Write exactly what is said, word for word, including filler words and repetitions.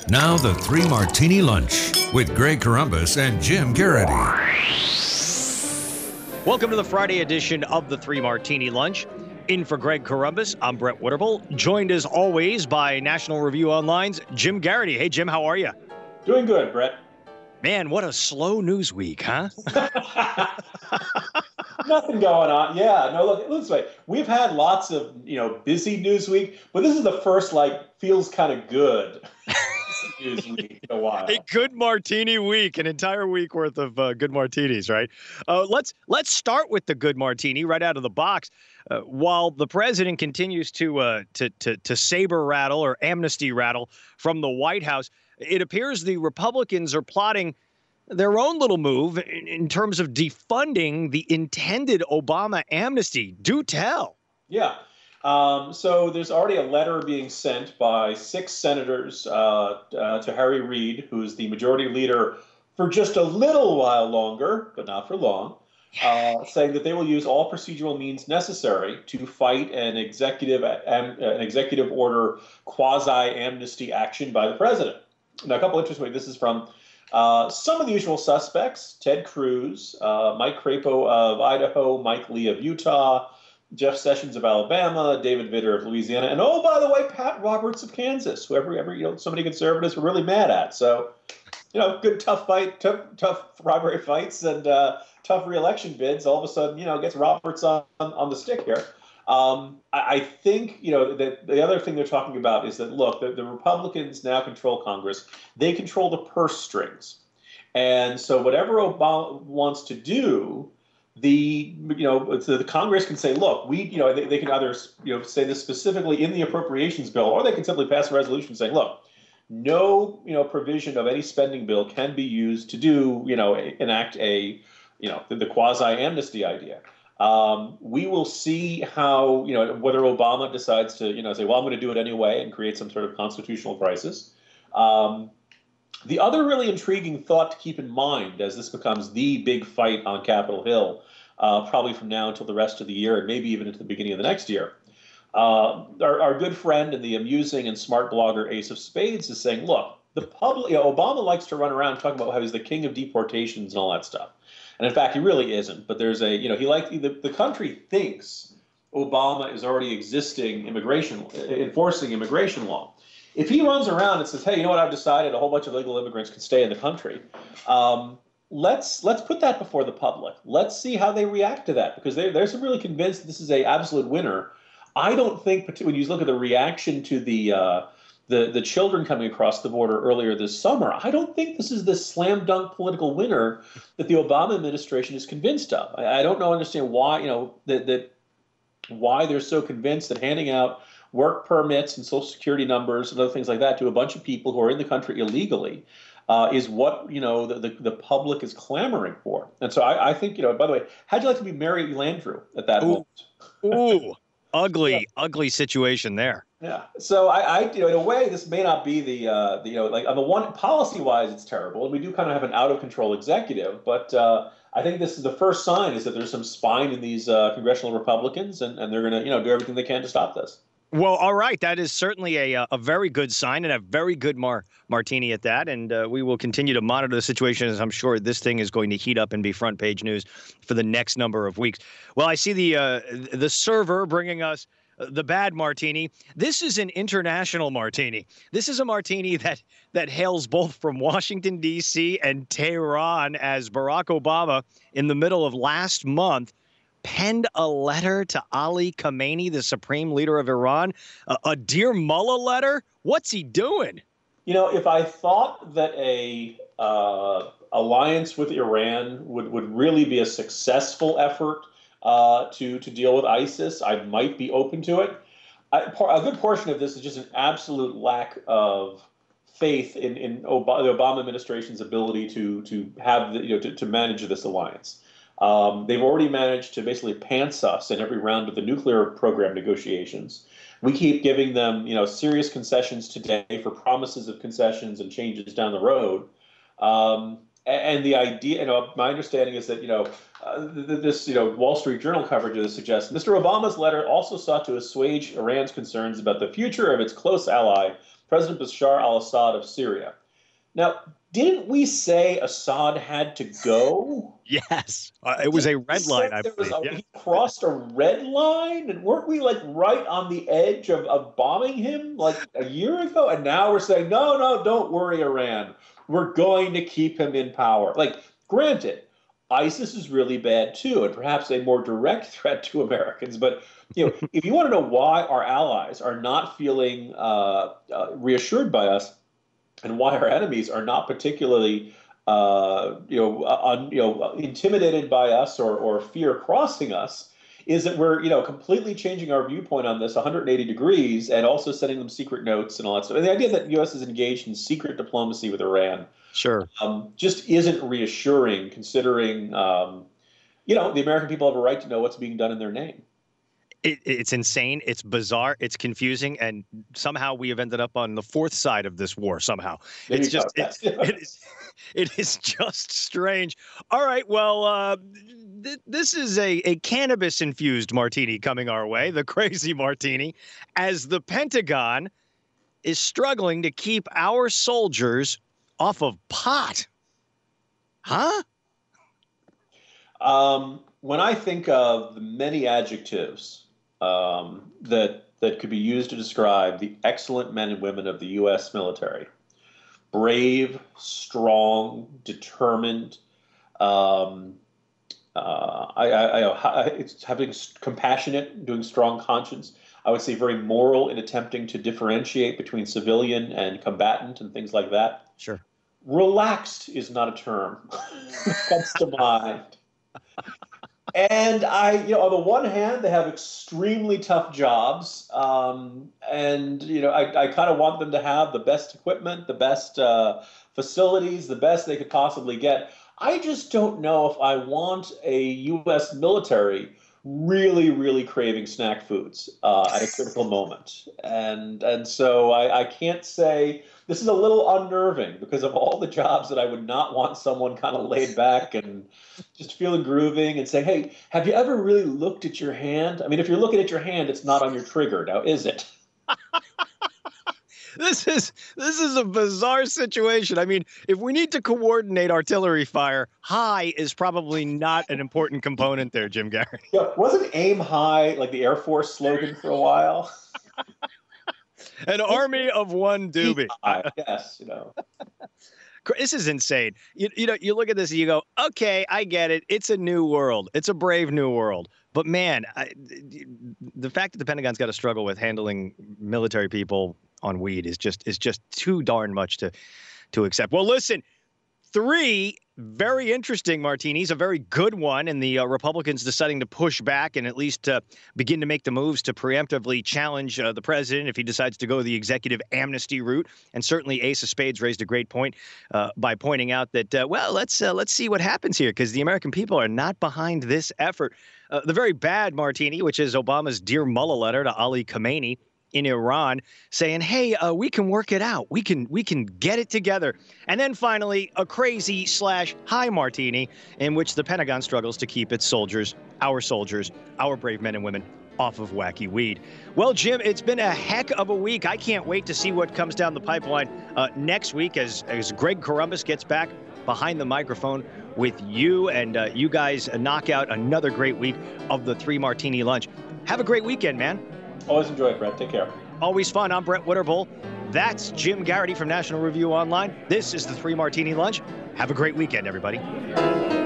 Now the Three Martini Lunch with Greg Corombos and Jim Garrity. Welcome to the Friday edition of the Three Martini Lunch. In for Greg Corombos, I'm Brett Witterbull, joined as always by National Review Online's Jim Garrity. Hey, Jim, how are you? Doing good, Brett. Man, what a slow news week, huh? Nothing going on. Yeah, no, look, let's wait. We've had lots of, you know, busy news week, but this is the first, like, feels kind of good news week in a while. A good martini week, an entire week worth of uh, good martinis, right? Uh, let's let's start with the good martini right out of the box. Uh, while the president continues to uh, to to to saber rattle or amnesty rattle from the White House, it appears the Republicans are plotting their own little move in, in terms of defunding the intended Obama amnesty. Do tell. Yeah. Um, so there's already a letter being sent by six senators uh, uh, to Harry Reid, who's the majority leader for just a little while longer, but not for long, uh, saying that they will use all procedural means necessary to fight an executive um, an executive order quasi-amnesty action by the president. Now, a couple interesting. This is from uh, some of the usual suspects: Ted Cruz, uh, Mike Crapo of Idaho, Mike Lee of Utah, Jeff Sessions of Alabama, David Vitter of Louisiana, and oh, by the way, Pat Roberts of Kansas, who every, every you know, so many conservatives were really mad at. So, you know, good tough fight, tough, tough primary fights, and uh, tough reelection bids. All of a sudden, you know, gets Roberts on on the stick here. Um, I, I think, you know, that the other thing they're talking about is that, look, the, the Republicans now control Congress. They control the purse strings. And so whatever Obama wants to do, the, you know, the, the Congress can say, look, we, you know, they, they can either, you know, say this specifically in the appropriations bill, or they can simply pass a resolution saying, look, no, you know, provision of any spending bill can be used to do, you know, enact a, you know, the, the quasi-amnesty idea. Um, we will see how, you know, whether Obama decides to, you know, say, well, I'm going to do it anyway and create some sort of constitutional crisis. Um, the other really intriguing thought to keep in mind as this becomes the big fight on Capitol Hill, uh, probably from now until the rest of the year and maybe even into the beginning of the next year, uh, our, our good friend and the amusing and smart blogger Ace of Spades is saying, look, the public, you know, Obama likes to run around talking about how he's the king of deportations and all that stuff. And in fact, he really isn't. But there's a, you know, he like the, the country thinks Obama is already existing immigration, enforcing immigration law. If he runs around and says, hey, you know what, I've decided a whole bunch of illegal immigrants can stay in the country, um, let's let's put that before the public. Let's see how they react to that, because they, they're really convinced this is a absolute winner. I don't think, when you look at the reaction to the uh, The, the children coming across the border earlier this summer, I don't think this is the slam dunk political winner that the Obama administration is convinced of. I, I don't know, understand why, you know, that, that why they're so convinced that handing out work permits and social security numbers and other things like that to a bunch of people who are in the country illegally uh, is what, you know, the, the, the public is clamoring for. And so I, I think, you know, by the way, how'd you like to be Mary Landrieu at that Ooh. moment? Ooh, ugly, Yeah. ugly situation there. Yeah. So I, I, you know, in a way, this may not be the, uh, the, you know, like on the one policy-wise, it's terrible, and we do kind of have an out-of-control executive. But uh, I think this is the first sign is that there's some spine in these uh, congressional Republicans, and, and they're going to, you know, do everything they can to stop this. Well, all right. That is certainly a a very good sign, and a very good mar- martini at that. And uh, we will continue to monitor the situation, as I'm sure this thing is going to heat up and be front page news for the next number of weeks. Well, I see the uh, the server bringing us the bad martini. This is an international martini. This is a martini that that hails both from Washington, D C and Tehran, as Barack Obama, in the middle of last month, penned a letter to Ali Khamenei, the supreme leader of Iran. A, a Dear Mullah letter? What's he doing? You know, if I thought that a uh, alliance with Iran would, would really be a successful effort uh, to, to deal with ISIS, I might be open to it. I, a good portion of this is just an absolute lack of faith in, in Ob- the Obama administration's ability to, to have the, you know, to, to manage this alliance. Um, they've already managed to basically pants us in every round of the nuclear program negotiations. We keep giving them, you know, serious concessions today for promises of concessions and changes down the road. Um, and the idea, you know, my understanding is that, you know, uh, this, you know, Wall Street Journal coverage of this suggests Mister Obama's letter also sought to assuage Iran's concerns about the future of its close ally President Bashar al-Assad of Syria. Now, didn't we say Assad had to go? Yes. Uh, it was a red line, I believe. A, yeah. He crossed a red line? And weren't we like right on the edge of, of bombing him like a year ago? And now we're saying, no, no, don't worry, Iran. We're going to keep him in power. Like, granted, ISIS is really bad too, and perhaps a more direct threat to Americans. But you know, if you want to know why our allies are not feeling uh, uh, reassured by us, and why our enemies are not particularly, uh, you know, un, you know, intimidated by us or or fear crossing us, is that we're, you know, completely changing our viewpoint on this one hundred eighty degrees, and also sending them secret notes and all that stuff. And the idea that the U S is engaged in secret diplomacy with Iran, sure, um, just isn't reassuring, considering, um, you know, the American people have a right to know what's being done in their name. It, it's insane. It's bizarre. It's confusing. And somehow we have ended up on the fourth side of this war somehow. There It's just, it, it, is, it is just strange. All right. Well, uh, th- this is a, a cannabis infused martini coming our way, the crazy martini, as the Pentagon is struggling to keep our soldiers off of pot. Huh? Um, when I think of the many adjectives um, that that could be used to describe the excellent men and women of the U S military, brave, strong, determined, um, uh, I, I, I, it's having compassionate, doing strong conscience. I would say very moral in attempting to differentiate between civilian and combatant and things like that. Sure. Relaxed is not a term that comes to mind. And I, you know, on the one hand, they have extremely tough jobs, um, and you know, I, I kind of want them to have the best equipment, the best uh, facilities, the best they could possibly get. I just don't know if I want a U S military really, really craving snack foods uh, at a critical moment, and and so I, I can't say. This is a little unnerving because of all the jobs that I would not want someone kind of laid back and just feeling grooving and saying, hey, have you ever really looked at your hand? I mean, if you're looking at your hand, it's not on your trigger now, is it? This is this is a bizarre situation. I mean, if we need to coordinate artillery fire, high is probably not an important component there, Jim Garrity. Yeah, wasn't aim high like the Air Force slogan for a while? An army of one doobie. Yes, you know. This is insane. You, you know, you look at this and you go, okay, I get it. It's a new world. It's a brave new world. But man, I, the fact that the Pentagon's got to struggle with handling military people on weed is just is just too darn much to to accept. Well, listen, three very interesting martinis, a very good one, and the uh, Republicans deciding to push back and at least uh, begin to make the moves to preemptively challenge uh, the president if he decides to go the executive amnesty route. And certainly Ace of Spades raised a great point uh, by pointing out that, uh, well, let's uh, let's see what happens here, because the American people are not behind this effort. Uh, the very bad martini, which is Obama's Dear Mullah letter to Ali Khamenei in Iran, saying, hey, uh, we can work it out. We can we can get it together. And then finally, a crazy slash high martini in which the Pentagon struggles to keep its soldiers, our soldiers, our brave men and women, off of wacky weed. Well, Jim, it's been a heck of a week. I can't wait to see what comes down the pipeline uh, next week as, as Greg Corombos gets back behind the microphone with you, and uh, you guys knock out another great week of the Three Martini Lunch. Have a great weekend, man. Always enjoy it, Brett. Take care. Always fun. I'm Brett Winterbull. That's Jim Garrity from National Review Online. This is the Three Martini Lunch. Have a great weekend, everybody.